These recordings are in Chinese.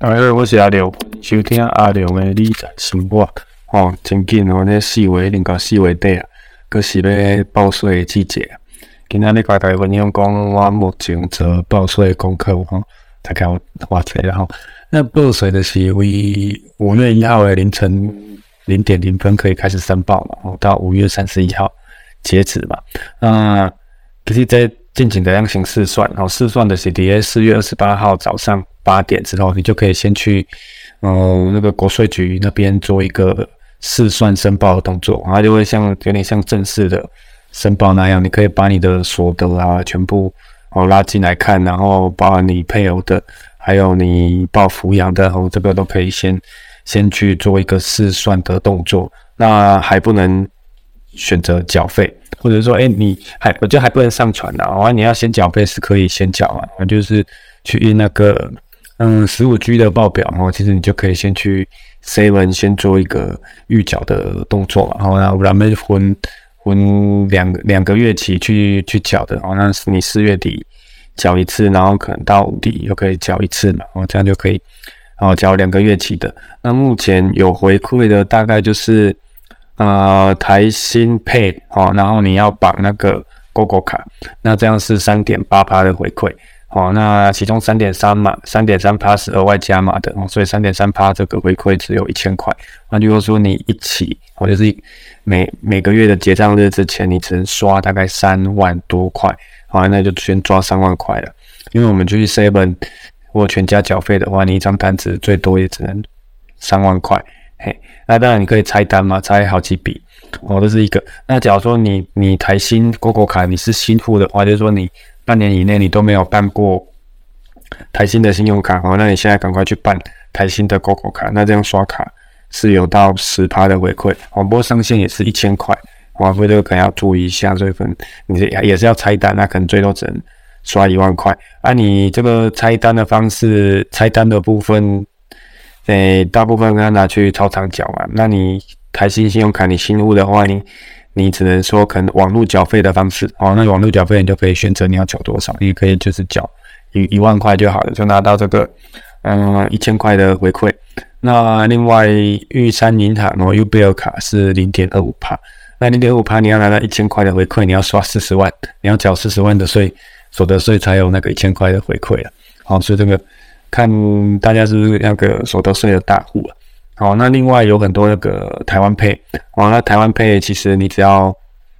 我是阿廖，收听阿廖的理财生活。真紧哦，这4月已经到4月底啊，佫是要报税的季节啊。今仔日甲大家分享讲，我目前做报税的功课大概有偌济啦吼。那报税就是为5月1号的凌晨0:00可以开始申报嘛，到5月31号截止嘛。那其实在进行的样行试算，试算的是伫4月28号早上8点之后，你就可以先去那个国税局那边做一个试算申报的动作，它就会有点像正式的申报那样，你可以把你的所得啊全部拉进来看，然后包含你配偶的，还有你报抚养的，这个都可以先去做一个试算的动作。那还不能选择缴费，或者说我觉得还不能上传啊，你要先缴费是可以先缴啊，就是去印那个15G 的报表，其实你就可以先去 7先做一个预缴的动作嘛，然后咱们分两个月期去缴的，那你4月底缴一次，然后可能到5底又可以缴一次嘛，这样就可以缴2个月期的。那目前有回馈的大概就是台新配然后你要绑那个 GoGo 卡，那这样是 3.8% 的回馈。那其中 3.3% 嘛 3.3% 是额外加码的，所以 3.3% 这个回馈只有1000块。那如果说你一起或者是每个月的结账日之前，你只能刷大概3万多块，那就先抓3万块了。因为我们去 7或全家缴费的话，你一张单子最多也只能3万块。那当然你可以拆单嘛，拆好几笔，这是一个。那假如说你台新 GoGo 卡你是新户的话，就是说你半年以内你都没有办过台新的信用卡，那你现在赶快去办台新的 GoGo 卡，那这样刷卡是有到 10% 的回馈，不过上限也是1000块，所以这个可能要注意一下，所以你也是要拆单，那可能最多只能刷1万块。你这个拆单的方式，拆单的部分大部分要拿去超商缴嘛，那你台新信用卡你新户的话，你只能说可能网络缴费的方式，那网络缴费你就可以选择你要缴多少，你可以就是缴1万块就好了，就拿到这个1000块的回馈。那另外玉山银行UBL 卡是 0.25%， 那 0.25% 你要拿到1000块的回馈，你要刷40万，你要缴40万的所得税才有那个1000块的回馈了。所以这个看大家是不是那个所得税的大户了。那另外有很多那个台湾配，那台湾配其实你只要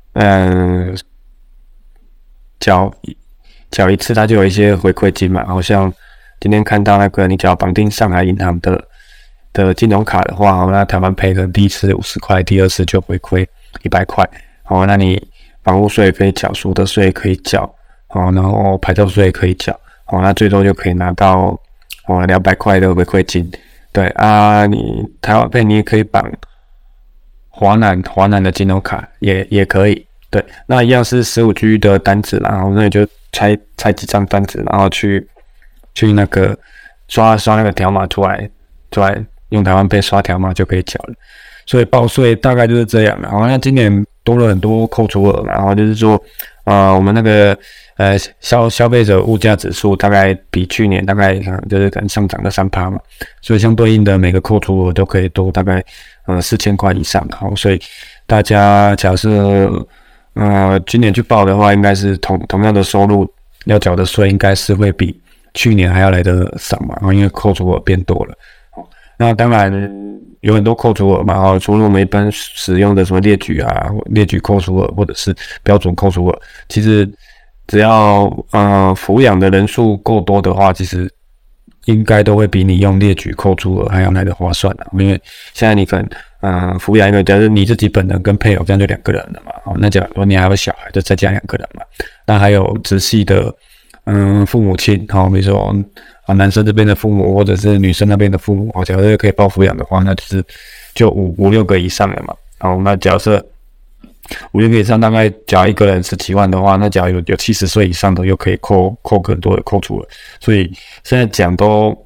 缴一次，它就有一些回馈金嘛。好像今天看到那个你只要绑定上海银行的金融卡的话，那台湾配可能第一次50块，第二次就回馈100块。那你房屋税可以缴，所得税可以缴，然后牌照税可以缴，那最多就可以拿到200块的回馈金。对你台湾配你也可以绑华南的金融卡也可以。对，那一样是 15G 的单子，然后那你就拆几张单子，然后去那个刷那个条码出来用台湾配刷条码就可以缴了。所以报税大概就是这样。然后那今年多了很多扣除额，然后就是说我们那个消费者物价指数大概比去年大概就是可能上涨了 3% 嘛，所以相对应的每个扣除额都可以多大概4000块以上。所以大家假设今年去报的话，应该是同样的收入要缴的税应该是会比去年还要来得少嘛，因为扣除额变多了。那当然有很多扣除额嘛，除了我们一般使用的什么列举扣除额或者是标准扣除额，其实只要抚养的人数够多的话，其实应该都会比你用列举扣除额还要来得划算因为现在你可能抚养一个，假如你自己本人跟配偶这样就2个人了嘛，那假如说你还有小孩，就再加2个人嘛。那还有直系的父母亲，比如说男生这边的父母或者是女生那边的父母，假如可以报抚养的话，那就五六个以上了嘛。那假设5六个以上，大概假如一个人17万的话，那假如有70岁以上的又可以扣更多的扣除了。所以现在讲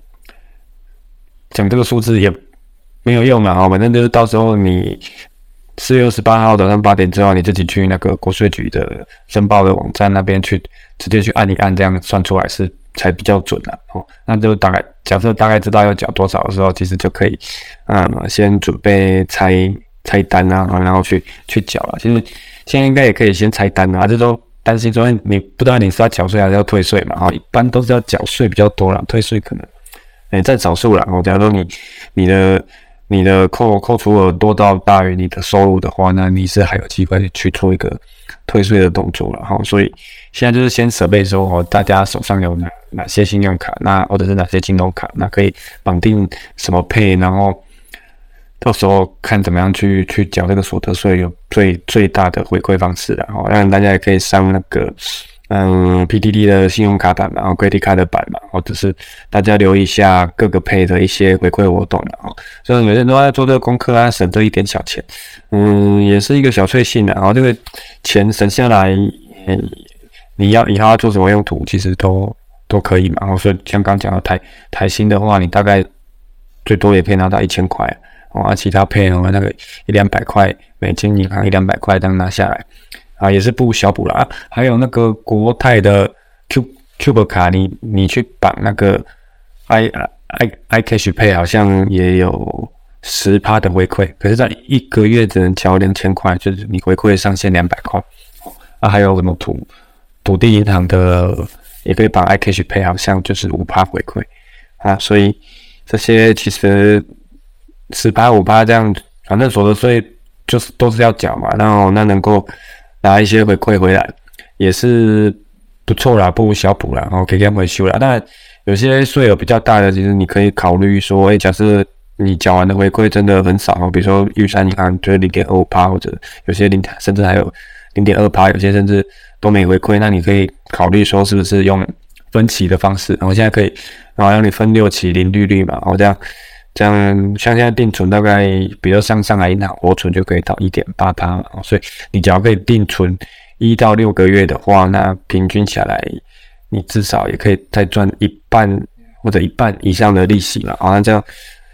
这个数字也没有用了，反正就是到时候你4月28号早上8点之后，你自己去那个国税局的申报的网站那边去直接去按一按，这样算出来是才比较准啊。那就假设大概知道要缴多少的时候，其实就可以先准备拆单啊，然后去缴了。其实现在应该也可以先拆单啊，这都担心说你不知道你是要缴税还是要退税嘛，一般都是要缴税比较多啦，退税可能占少数啦。假如说你的扣除额多到大于你的收入的话，那你是还有机会去做一个退税的动作了。所以现在就是先设备说大家手上有哪些信用卡，那或者是哪些金融卡，那可以绑定什么配，然后到时候看怎么样去缴这个所得税有最大的回馈方式啦。让大家也可以上那个PTT 的信用卡版嘛，然后 Credit Card 的版嘛，或者是大家留意一下各个配的一些回馈活动啦。所以有些人都在做这个功课啊，省这一点小钱，也是一个小确幸啦。然后这个钱省下来，你以后要做什么用途，其实都可以嘛。然后所以像刚讲的台新的话，你大概最多也可以拿到1000块。其他配那个100-200块美金银行100-200块这样拿下来也是不小补啦。还有那个国泰的 Cube 卡，你去绑那个 iCash Pay 好像也有10% 的回馈，可是在一个月只能缴2000块，就是你回馈上限200块。还有什么土地银行的也可以绑 iCash Pay， 好像就是5% 回馈所以这些其实10%、5% 这样，反正所得税就是都是要缴嘛，然后那能够拿一些回馈回来也是不错啦，不无小补啦，可以给他回收啦。当然有些税额比较大的，其实你可以考虑说，假设你缴完的回馈真的很少，比如说玉山银行就是 0.25%， 或者有些甚至还有 0.2%， 有些甚至都没回馈，那你可以考虑说是不是用分期的方式，然后现在可以让你分6期零利率嘛，这样像现在定存大概比如上海银行活存就可以到 1.8% 嘛，所以你只要可以定存1到6个月的话，那平均下来你至少也可以再赚一半或者一半以上的利息嘛。那这样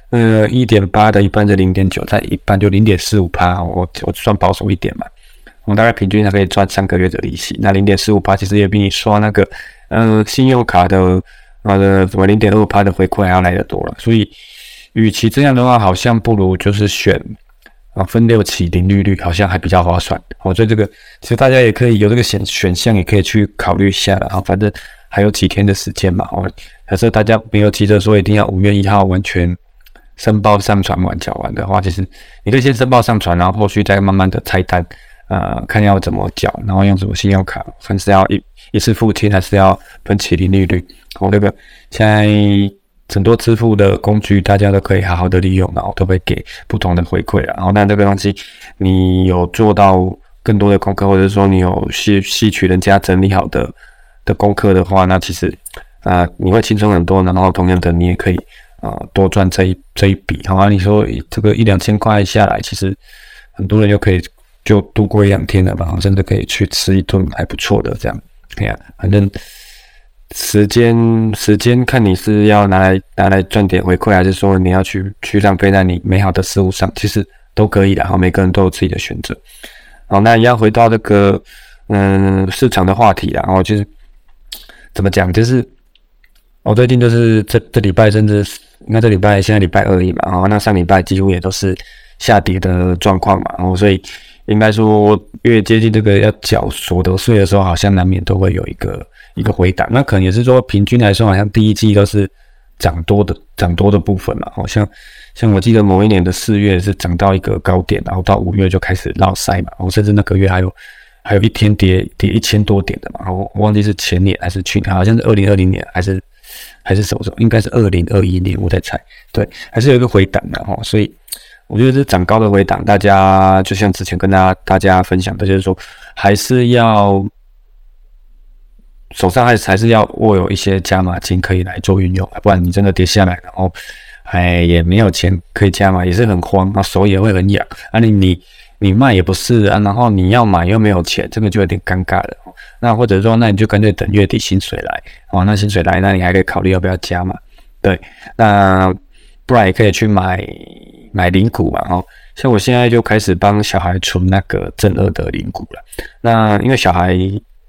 1.8 的一半就 0.9， 再一半就 0.45%， 我算保守一点嘛。我大概平均还可以赚3个月的利息，那 0.45% 其实也比你刷那个信用卡的什么 0.2% 的回馈还要来得多了。所以与其这样的话，好像不如就是选分6期零利率，好像还比较划算。所以这个其实大家也可以有这个选项，也可以去考虑一下啦。反正还有几天的时间嘛。假设大家没有急着说一定要5月1号完全申报上传完缴完的话，其实你可以先申报上传，然后后续再慢慢的拆单，看要怎么缴，然后用什么信用卡，看是要一次付清还是要分期零利率。这个现在很多支付的工具，大家都可以好好的利用，然后都会给不同的回馈啦。然后那这个东西，你有做到更多的功课，或者说你有吸取人家整理好的功课的话，那其实你会轻松很多。然后同样的，你也可以多赚这一笔。你说这个1-2千块下来，其实很多人就度过1-2天了吧，甚至可以去吃一顿还不错的这样。反正时间看你是要拿来赚点回馈，还是说你要去浪费在你美好的事物上，其实都可以的。每个人都有自己的选择。那要回到这个市场的话题啦。就是怎么讲，就是我最近就是这礼拜，甚至应该这礼拜现在礼拜2而已嘛。那上礼拜几乎也都是下跌的状况嘛。所以应该说越接近这个要缴所得税的时候，好像难免都会有一个回档。那可能也是说平均来说，好像第一季都是涨多的部分嘛。像我记得某一年的4月是涨到一个高点，然后到5月就开始落塞嘛。甚至那个月还有一天跌1000多点的嘛。我忘记是前年还是去年，好像是2020年还是什么时候，应该是2021年，我在猜。对，还是有一个回档的。所以我觉得这涨高的回档，大家就像之前跟大家分享的，就是说还是要手上还是要握有一些加码金可以来做运用，不然你真的跌下来，然后也没有钱可以加码，也是很慌，然后手也会很痒。你卖也不是然后你要买又没有钱，这个就有点尴尬了。那或者说，那你就干脆等月底薪水来，那薪水来，那你还可以考虑要不要加码。对，那不然也可以去买零股嘛。像我现在就开始帮小孩存那个正2的零股了。那因为小孩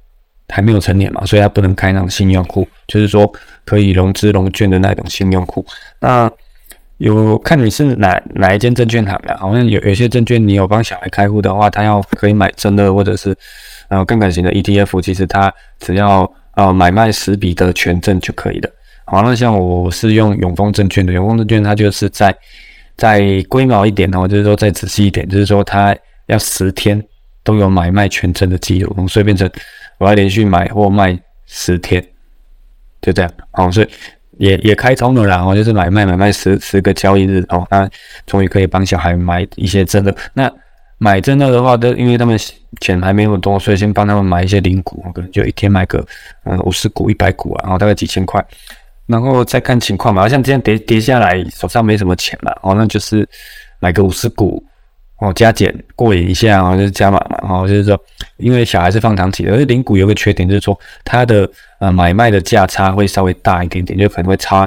还没有成年嘛，所以他不能开那种信用户，就是说可以融资融券的那种信用户。那有看你是哪一间证券行啦，好像有些证券你有帮小孩开户的话，他可以买正二或者是杠杆型的 ETF， 其实他只要买卖10笔的权证就可以了。好，那像我是用永丰证券的，永丰证券它就是再龟毛一点就是说再仔细一点，就是说它要10天都有买卖权证的记录，所以变成我要连续买或卖10天，就这样。好，所以也开通了啦，就是买卖10个交易日那终于可以帮小孩买一些正二。那买正二的话，因为他们钱还没那么多，所以先帮他们买一些零股，可能就一天买个50股、100股然后大概几千块。然后再看情况嘛，像这样跌下来，手上没什么钱嘛，那就是买个50股，加减过瘾一下就是加码嘛，就是说，因为小孩是放长期的，而且零股有个缺点就是说，它的买卖的价差会稍微大一点点，就可能会差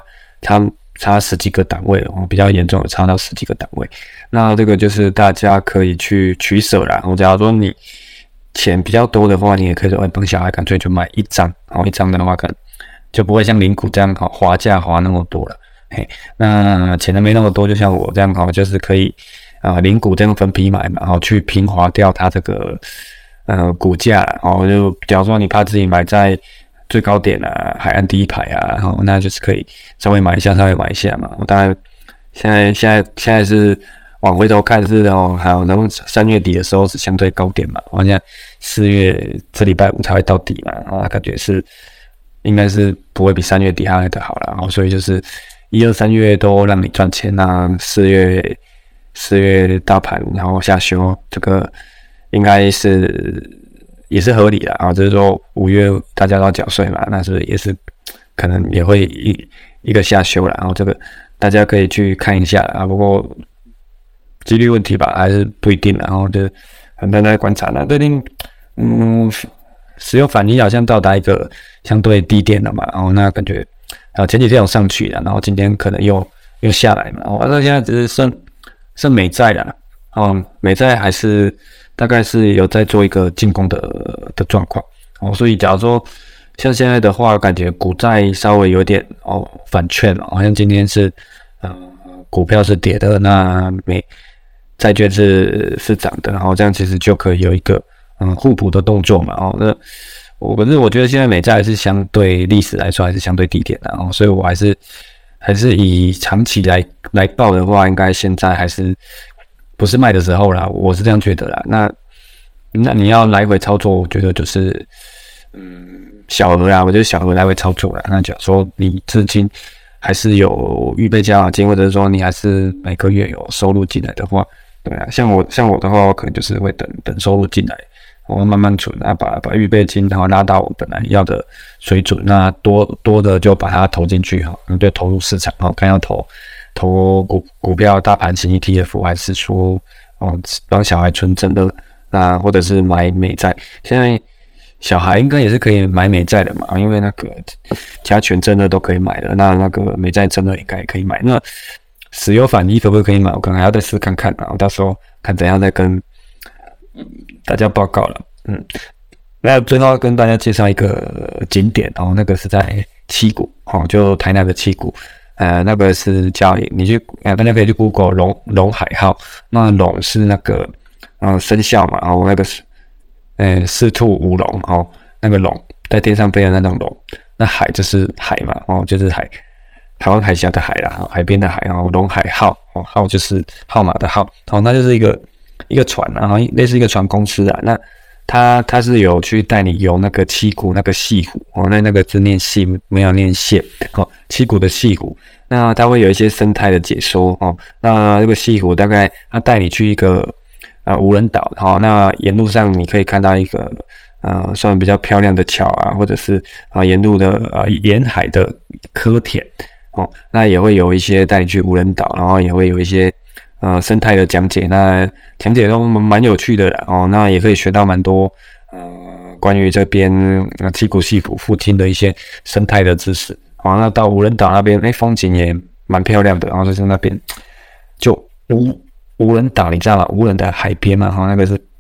10几个档位比较严重的差到10几个档位。那这个就是大家可以去取舍啦。假如说你钱比较多的话，你也可以说帮小孩干脆就买一张，一张的话可能就不会像零股这样滑价滑那么多了。那钱的没那么多，就像我这样就是可以零股这样分批买嘛，去平滑掉它这个股价就假如说你怕自己买在最高点海岸第一排那就是可以稍微买一下嘛。我当然现在是往回头看是还有然后3月底的时候是相对高点嘛，现在4月这礼拜5才会到底嘛，感觉是应该是不会比3月底还来的好啦，所以就是1、2、3月都让你赚钱4月大盘然后下修，这个应该是也是合理的就是说5月大家都要缴税嘛，那是也是可能也会一个下修啦，然后这个大家可以去看一下不过几率问题吧，还是不一定啦，然后就很多人在观察最近石油反应好像到达一个相对低点了嘛，那感觉前几天有上去了，然后今天可能又下来嘛，那现在只是剩美债了，美债还是大概是有在做一个进攻的状况，所以假如说像现在的话，感觉股债稍微有点反券好像今天是股票是跌的，那债券是涨的，然后这样其实就可以有一个互补的动作嘛，那可是我觉得现在美债还是相对历史来说还是相对低点的，所以我还是以长期来报的话，应该现在还是不是卖的时候啦，我是这样觉得啦。那你要来回操作，我觉得就是小额啦，我觉得小额来回操作啦。那假如说你资金还是有预备加码金，或者是说你还是每个月有收入进来的话，对啊，像我的话，我可能就是会等收入进来，我慢慢存把预备金然后拉到我本来要的水准，那多的就把它投进去对，投入市场看要投股票大盘型 ETF， 还是说帮小孩存真的，那或者是买美债。现在小孩应该也是可以买美债的嘛，因为那个加权真的都可以买的，那个美债真的应该也可以买。那石油反一可不可以买？我可能还要再试看看我到时候看怎样再跟大家报告了。那最后跟大家介绍一个景点那个是在七股就台南的七股。那个是叫你大家可以去 Google 龙海号，那龙是那个生肖嘛，那个是四兔五龙那个龙在天上飞的那种龙，那海就是海嘛就是台湾海峡的海啦，海边的海龙海号号就是号码的号那就是一个船类似一个船公司那他是有去带你游那个七股那个西湖那个字念西没有念线七股的西湖，那他会有一些生态的解说那这个西湖大概他带你去一个无人岛那沿路上你可以看到一个算比较漂亮的桥或者是沿路的沿海的科田那也会有一些带你去无人岛，然后也会有一些生态的讲解，那讲解都蛮有趣的啦那也可以学到蛮多关于这边七股西湖附近的一些生态的知识那到无人岛那边风景也蛮漂亮的，然后就是那边就无人岛你知道吗？无人的海边嘛那个是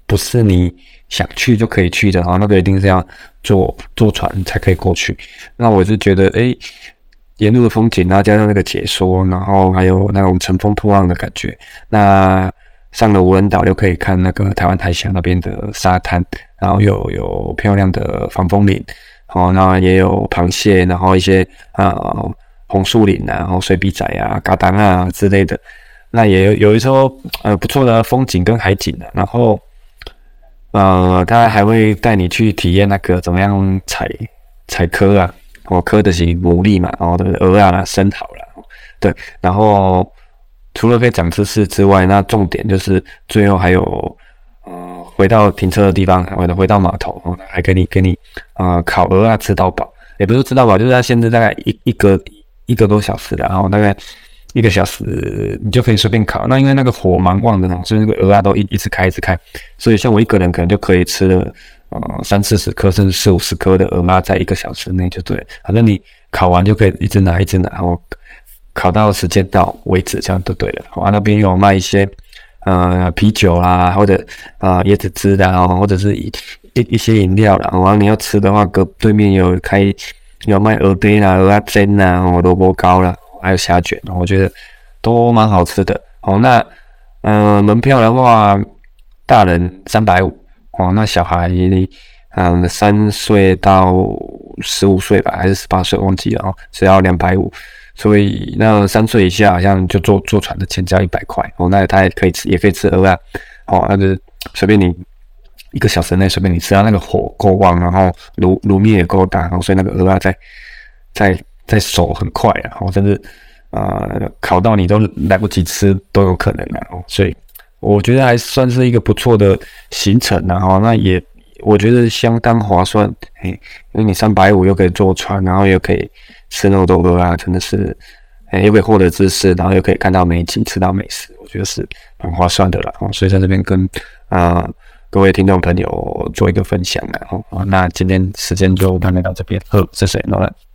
不是你想去就可以去的，那个一定是要坐船才可以过去。那我是觉得，沿路的风景啊，加上那个解说，然后还有那种乘风破浪的感觉。那上了无人岛就可以看那个台湾台峡那边的沙滩，然后有漂亮的防风林，那也有螃蟹，然后一些红树林啊，然后水笔仔啊、嘎当啊之类的。那也有一艘不错的风景跟海景啊，然后他还会带你去体验那个怎么样采蚵啊，蚵的是牡蛎嘛，然后鹅啊、生蚝啦，对，然后除了可以长知识之外，那重点就是最后还有回到停车的地方，回到码头，还给你烤鹅啊吃到饱，也不是吃到饱，就是它限制大概一个多小时的，然后大概1个小时你就可以随便烤。那因为那个火蛮旺的，所以那个鹅啊都一直开，所以像我一个人可能就可以吃了30-40颗甚至40-50颗的鹅啊，在1个小时内就对了。反正你烤完就可以一直拿，然后烤到时间到为止，这样就对了。那边有卖一些啤酒啦，或者椰子汁的，或者是一些饮料啦。然后你要吃的话，对面有卖鹅堆啦、鹅仔煎啦、萝卜糕啦，还有虾卷，我觉得都蛮好吃的。那门票的话，大人350，那小孩3岁到15岁吧，还是18岁忘记了，只要250。所以那3岁以下好像就坐船的钱只要100块，那他也可以吃鹅啊，那就是随便你1个小时内随便你吃，那个火够旺，然后炉面也够大，所以那个鹅啊在熟很快啊，甚至烤到你都来不及吃都有可能啊，所以我觉得还算是一个不错的行程啊，那也我觉得相当划算，因为你350又可以坐船，然后又可以吃那么多鹅啊，真的是又可以获得知识，然后又可以看到美景，吃到美食，我觉得是蛮划算的啦。所以在这边跟各位听众朋友做一个分享啦。那今天时间就大概到这边，谢谢。